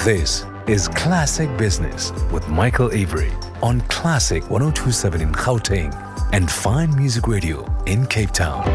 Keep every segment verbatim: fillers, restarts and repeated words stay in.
This is Classic Business with Michael Avery on Classic one oh two point seven in Gauteng and Fine Music Radio in Cape Town.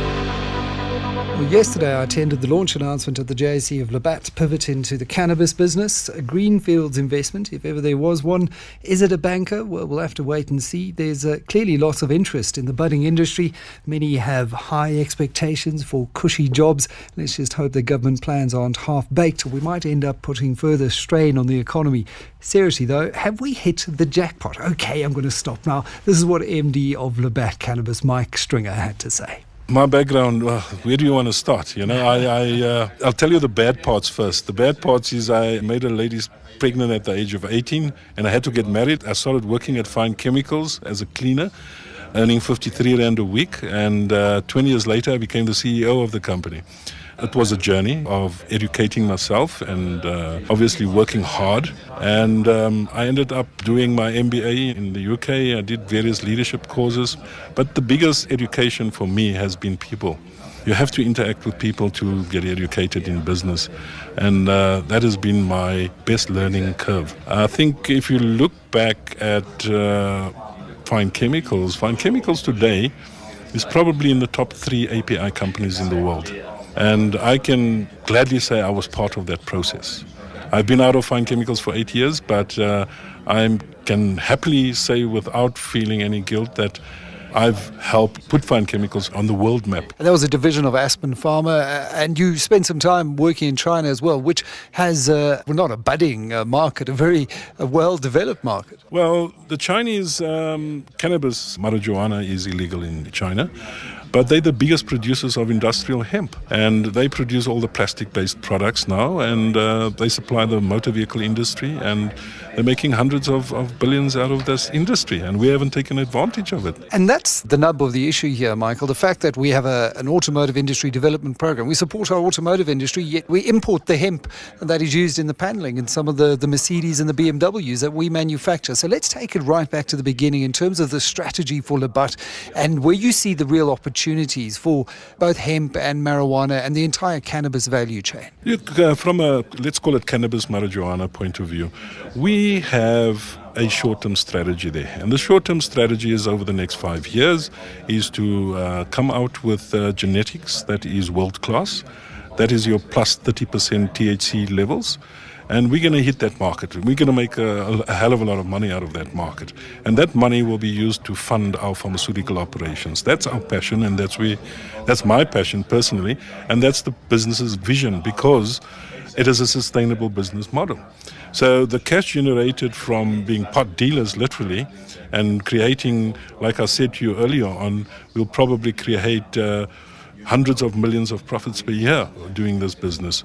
Well, yesterday I attended the launch announcement at the J S E of Labatt pivot into the cannabis business, a greenfields investment, if ever there was one. Is it a banker? Well, we'll have to wait and see. There's uh, clearly lots of interest in the budding industry. Many have high expectations for cushy jobs. Let's just hope the government plans aren't half-baked, or we might end up putting further strain on the economy. Seriously though, have we hit the jackpot? Okay, I'm going to stop now. This is what M D of Labatt Cannabis, Mike Stringer, had to say. My background, well, where do you want to start? You know, I, I, uh, I'll tell you the bad parts first. The bad parts is I made a lady pregnant at the age of eighteen and I had to get married. I started working at Fine Chemicals as a cleaner, earning fifty-three rand a week. And uh, twenty years later, I became the C E O of the company. It was a journey of educating myself and uh, obviously working hard. And um, I ended up doing my M B A in the U K. I did various leadership courses. But the biggest education for me has been people. You have to interact with people to get educated in business. And uh, that has been my best learning curve. I think if you look back at uh, Fine Chemicals, Fine Chemicals today is probably in the top three A P I companies in the world. And I can gladly say I was part of that process. I've been out of Fine Chemicals for eight years, but uh, I can happily say without feeling any guilt that I've helped put Fine Chemicals on the world map. And that was a division of Aspen Pharma, uh, and you spent some time working in China as well, which has, uh, well, not a budding uh, market, a very uh, well-developed market. Well, the Chinese um, cannabis, marijuana, is illegal in China. But they're the biggest producers of industrial hemp, and they produce all the plastic-based products now, and uh, they supply the motor vehicle industry, and they're making hundreds of, of billions out of this industry, and we haven't taken advantage of it. And that's the nub of the issue here, Michael, the fact that we have a, an automotive industry development program. We support our automotive industry, yet we import the hemp that is used in the paneling in some of the, the Mercedes and the B M Ws that we manufacture. So let's take it right back to the beginning in terms of the strategy for Labatt and where you see the real opportunity opportunities for both hemp and marijuana and the entire cannabis value chain? Look, uh, from a, let's call it cannabis marijuana point of view, we have a short-term strategy there. And the short-term strategy is over the next five years is to uh, come out with uh, genetics that is world-class. That is your plus thirty percent T H C levels. And we're going to hit that market. We're going to make a, a hell of a lot of money out of that market. And that money will be used to fund our pharmaceutical operations. That's our passion, and that's we, that's my passion personally. And that's the business's vision, because it is a sustainable business model. So the cash generated from being pot dealers, literally, and creating, like I said to you earlier on, we'll probably create uh, hundreds of millions of profits per year doing this business.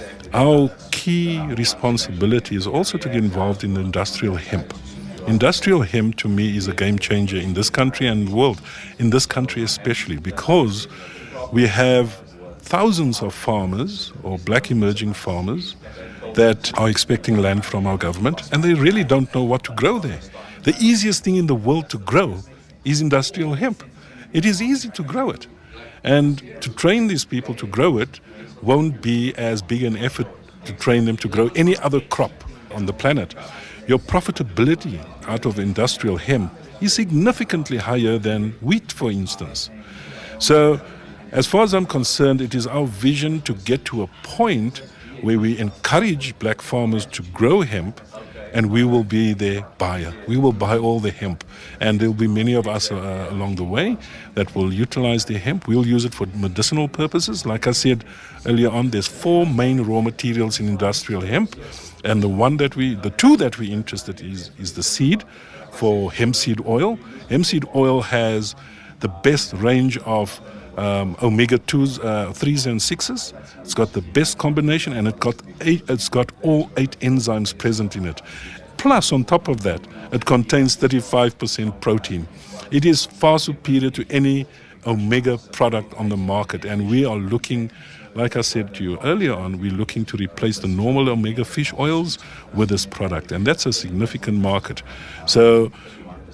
Our key responsibility is also to get involved in industrial hemp. Industrial hemp, to me, is a game changer in this country and the world. In this country especially, because we have thousands of farmers or black emerging farmers that are expecting land from our government, and they really don't know what to grow there. The easiest thing in the world to grow is industrial hemp. It is easy to grow it. And to train these people to grow it won't be as big an effort to train them to grow any other crop on the planet. Your profitability out of industrial hemp is significantly higher than wheat, for instance. So, as far as I'm concerned, it is our vision to get to a point where we encourage black farmers to grow hemp, and we will be their buyer. We will buy all the hemp. And there will be many of us uh, along the way that will utilize the hemp. We'll use it for medicinal purposes. Like I said earlier on, there's four main raw materials in industrial hemp. And the one that we, the two that we're interested in is, is the seed for hemp seed oil. Hemp seed oil has the best range of Um, omega twos, uh, threes and sixes. It's got the best combination, and it got eight, it's got all eight enzymes present in it. Plus, on top of that, it contains thirty-five percent protein. It is far superior to any omega product on the market, and we are looking, like I said to you earlier on, we're looking to replace the normal omega fish oils with this product, and that's a significant market. So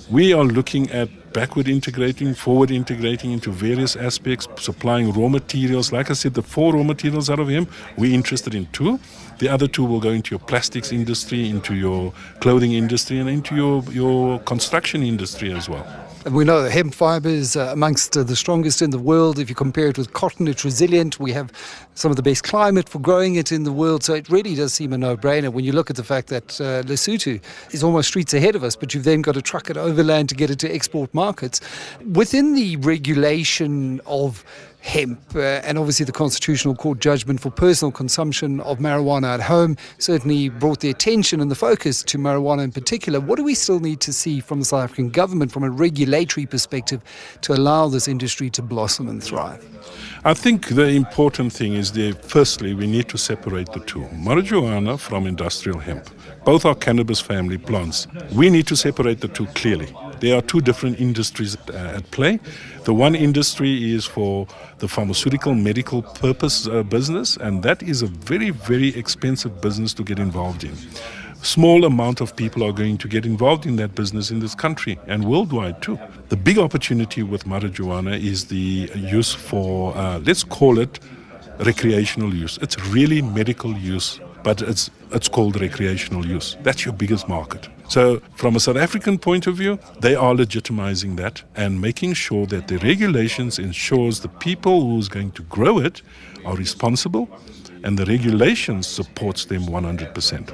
We are looking at backward integrating, forward integrating into various aspects, supplying raw materials. Like I said, the four raw materials out of hemp, we're interested in two. The other two will go into your plastics industry, into your clothing industry, and into your, your construction industry as well. And we know that hemp fibre is uh, amongst uh, the strongest in the world. If you compare it with cotton, it's resilient. We have some of the best climate for growing it in the world. So it really does seem a no-brainer when you look at the fact that uh, Lesotho is almost streets ahead of us, but you've then got to truck it overland to get it to export markets. Within the regulation of hemp, uh, and obviously the Constitutional Court judgment for personal consumption of marijuana at home certainly brought the attention and the focus to marijuana in particular. What do we still need to see from the South African government from a regulatory perspective to allow this industry to blossom and thrive? I think the important thing is that firstly we need to separate the two, marijuana from industrial hemp. Both are cannabis family plants. We need to separate the two clearly. There are two different industries uh, at play. The one industry is for the pharmaceutical medical purpose uh, business, and that is a very, very expensive business to get involved in. Small amount of people are going to get involved in that business in this country and worldwide too. The big opportunity with marijuana is the use for, uh, let's call it recreational use. It's really medical use, but it's it's called recreational use. That's your biggest market. So from a South African point of view, they are legitimizing that and making sure that the regulations ensures the people who's going to grow it are responsible, and the regulations supports them one hundred percent.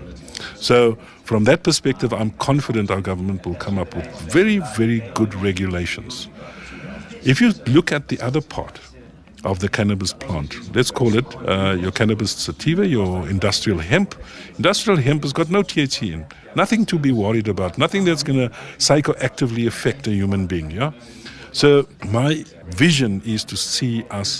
So from that perspective, I'm confident our government will come up with very, very good regulations. If you look at the other part of the cannabis plant, let's call it uh, your cannabis sativa, your industrial hemp. Industrial hemp has got no T H C in, nothing to be worried about, nothing that's going to psychoactively affect a human being. Yeah. So my vision is to see us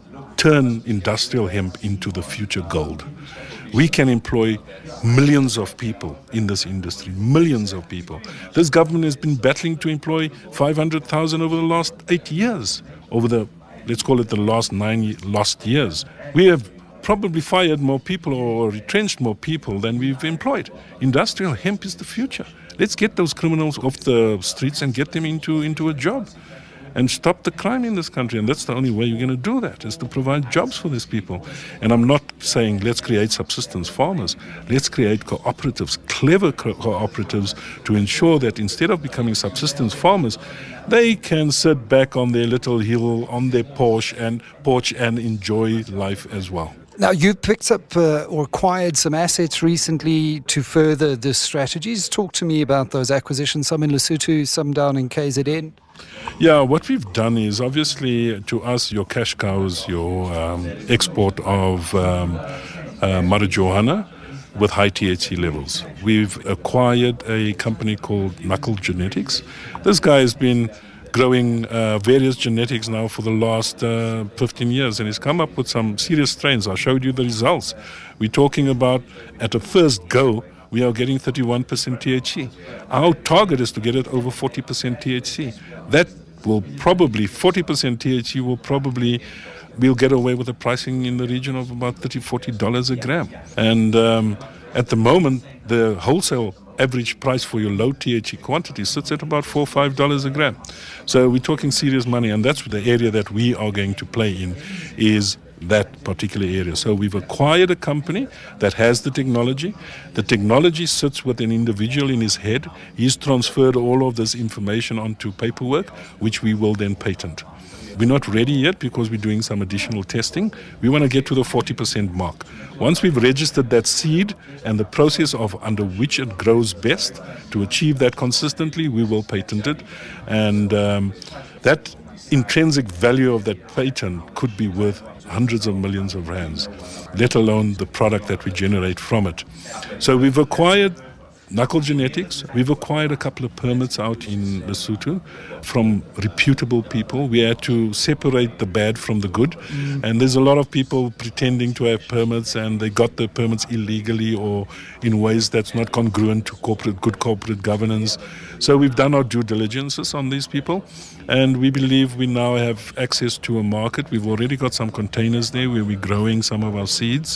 turn industrial hemp into the future gold. We can employ millions of people in this industry, millions of people. This government has been battling to employ five hundred thousand over the last eight years, over the, let's call it the last nine lost years. We have probably fired more people or retrenched more people than we've employed. Industrial hemp is the future. Let's get those criminals off the streets and get them into, into a job and stop the crime in this country. And that's the only way you're going to do that, is to provide jobs for these people. And I'm not saying let's create subsistence farmers. Let's create cooperatives, clever co- cooperatives, to ensure that instead of becoming subsistence farmers, they can sit back on their little hill, on their porch and, porch and enjoy life as well. Now, you picked up uh, or acquired some assets recently to further this strategies. Talk to me about those acquisitions, some in Lesotho, some down in K Z N. Yeah, what we've done is, obviously, to us, your cash cows, your um, export of um, uh, marijuana with high T H C levels. We've acquired a company called Knuckle Genetics. This guy has been growing uh, various genetics now for the last uh, fifteen years, and he's come up with some serious strains. I showed you the results. We're talking about, at a first go, we are getting thirty-one percent T H C. Our target is to get it over forty percent T H C. That will probably, forty percent T H C will probably, we'll get away with a pricing in the region of about thirty dollars, forty dollars a gram. And um, at the moment, the wholesale average price for your low T H C quantity sits at about four or five dollars a gram. So we're talking serious money, and that's the area that we are going to play in, is that particular area. So we've acquired a company that has the technology. The technology sits with an individual in his head. He's transferred all of this information onto paperwork, which we will then patent. We're not ready yet because we're doing some additional testing. We want to get to the forty percent mark. Once we've registered that seed and the process of under which it grows best to achieve that consistently, we will patent it. And um, that intrinsic value of that patent could be worth hundreds of millions of rands, let alone the product that we generate from it. So we've acquired Knuckle Genetics. We've acquired a couple of permits out in Lesotho from reputable people. We had to separate the bad from the good. Mm. And there's a lot of people pretending to have permits, and they got the permits illegally or in ways that's not congruent to corporate, good corporate governance. So we've done our due diligences on these people, and we believe we now have access to a market. We've already got some containers there where we're growing some of our seeds.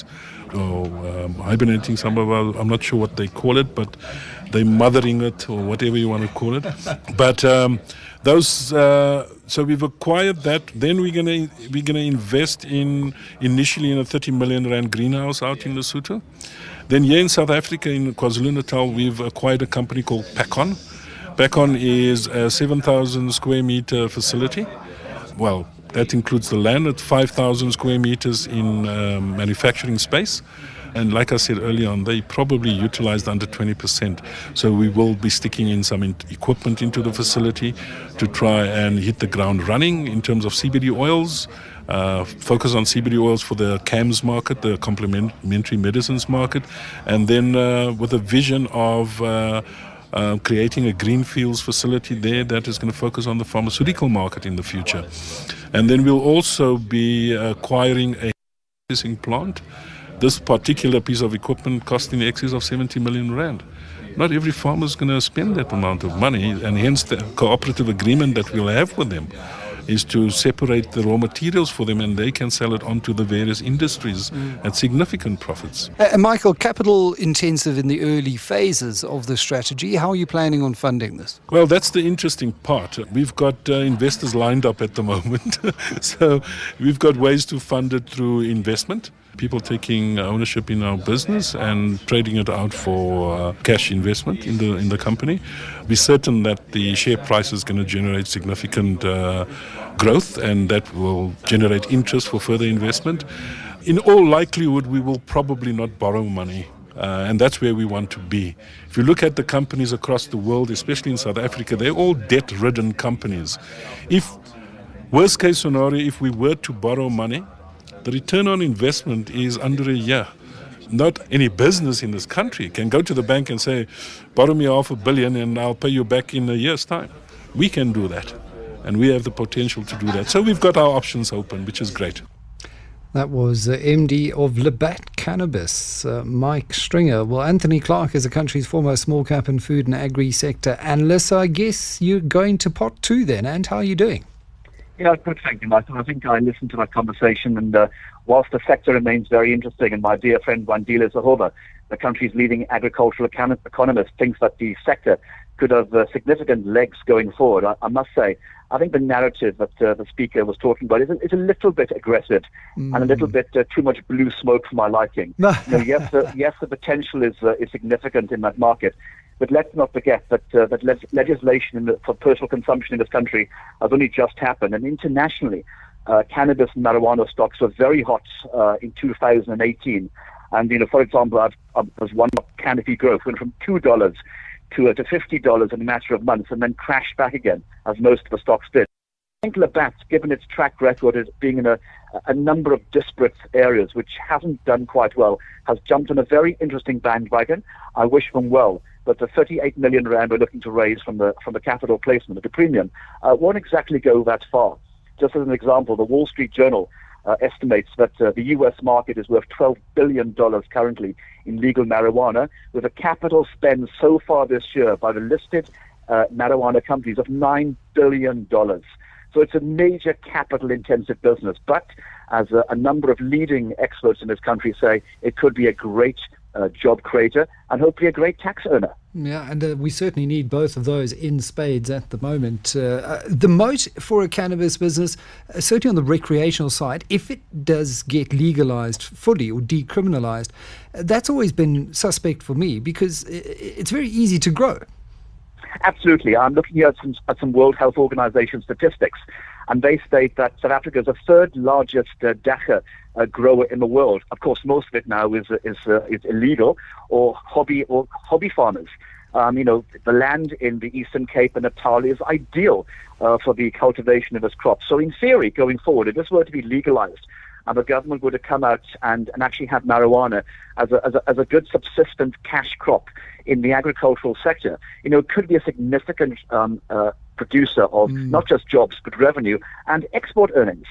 or um, hibernating some of our, I'm not sure what they call it, but they're mothering it or whatever you want to call it. But um, those, uh, so we've acquired that. Then we're gonna we're gonna invest in initially in a thirty million rand greenhouse out in Lesotho. Then here in South Africa, in KwaZulu-Natal, we've acquired a company called Pacon. Pacon is a seven thousand square meter facility. Well, that includes the land at five thousand square meters in um, manufacturing space. And like I said earlier on, they probably utilized under twenty percent. So we will be sticking in some in- equipment into the facility to try and hit the ground running in terms of C B D oils, uh, focus on C B D oils for the C A M S market, the complementary medicines market, and then uh, with a vision of uh, uh, creating a greenfields facility there that is going to focus on the pharmaceutical market in the future. And then we'll also be acquiring a processing plant. This particular piece of equipment cost in excess of seventy million rand. Not every farmer is going to spend that amount of money, and hence the cooperative agreement that we'll have with them is to separate the raw materials for them, and they can sell it onto the various industries mm. at significant profits. Uh, Michael, capital intensive in the early phases of the strategy. How are you planning on funding this? Well, that's the interesting part. We've got uh, investors lined up at the moment. So we've got ways to fund it through investment. People taking ownership in our business and trading it out for uh, cash investment in the in the company. We're certain that the share price is going to generate significant uh, growth, and that will generate interest for further investment. In all likelihood, we will probably not borrow money. Uh, and that's where we want to be. If you look at the companies across the world, especially in South Africa, they're all debt-ridden companies. If, worst case scenario, if we were to borrow money, the return on investment is under a year. Not any business in this country can go to the bank and say, borrow me half a billion and I'll pay you back in a year's time. We can do that, and we have the potential to do that. So we've got our options open, which is great. That was uh, M D of Labatt Cannabis, uh, Mike Stringer. Well, Anthony Clark is the country's foremost small cap and food and agri sector analyst. So I guess you're going to pot two then. And how are you doing? Yeah, good, thank you, Michael. I think I listened to that conversation, and uh, whilst the sector remains very interesting, and my dear friend Wandile Zahova, the country's leading agricultural econ- economist, thinks that the sector could have uh, significant legs going forward, I, I must say, I think the narrative that uh, the speaker was talking about is a, is a little bit aggressive mm. and a little bit uh, too much blue smoke for my liking. you know, yes, the, yes, the potential is uh, is significant in that market. But let's not forget that uh, that le- legislation in the, for personal consumption in this country has only just happened. And internationally, uh, cannabis and marijuana stocks were very hot uh, in two thousand eighteen. And, you know, for example, I've, I was one Canopy Growth went from two dollars to, uh, to fifty dollars in a matter of months and then crashed back again, as most of the stocks did. I think Labatt, given its track record as being in a, a number of disparate areas which hasn't done quite well, has jumped on a very interesting bandwagon. I wish them well. But the thirty-eight million rand we're looking to raise from the from the capital placement at the premium uh, won't exactly go that far. Just as an example, the Wall Street Journal uh, estimates that uh, the U S market is worth twelve billion dollars currently in legal marijuana, with a capital spend so far this year by the listed uh, marijuana companies of nine billion dollars. So it's a major capital-intensive business. But as a, a number of leading experts in this country say, it could be a great uh, job creator and hopefully a great tax earner. Yeah, and uh, we certainly need both of those in spades at the moment. Uh, uh, the moat for a cannabis business, uh, certainly on the recreational side, if it does get legalized fully or decriminalized, uh, that's always been suspect for me because it's very easy to grow. Absolutely. I'm looking here at some, at some World Health Organization statistics, and they state that South Africa is the third largest uh, dacha uh, grower in the world. Of course, most of it now is is, uh, is illegal or hobby or hobby farmers. Um, you know, the land in the Eastern Cape and Natal is ideal uh, for the cultivation of this crop. So in theory, going forward, if this were to be legalized, and the government were to come out and, and actually have marijuana as a, as a as a good subsistent cash crop in the agricultural sector, you know, it could be a significant um, uh, producer of mm. not just jobs, but revenue and export earnings.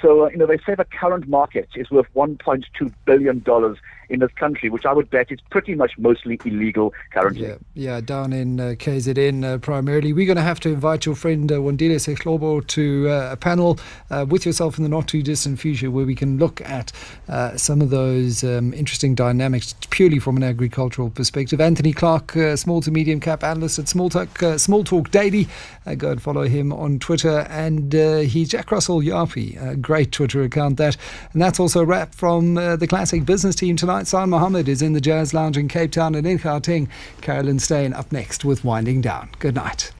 So, uh, you know, they say the current market is worth one point two billion dollars in this country, which I would bet is pretty much mostly illegal currently. Yeah, yeah down in uh, K Z N uh, primarily. We're going to have to invite your friend uh, Wandile Sehlobo to uh, a panel uh, with yourself in the not too distant future where we can look at uh, some of those um, interesting dynamics purely from an agricultural perspective. Anthony Clark, uh, small to medium cap analyst at Small Talk, uh, Small Talk Daily. Uh, go and follow him on Twitter. And uh, he's Jack Russell Yapi, a great Twitter account that. And that's also a wrap from uh, the Classic Business team tonight. San Mohammed is in the Jazz Lounge in Cape Town, and in Gauteng, Carolyn Steyn up next with Winding Down. Good night.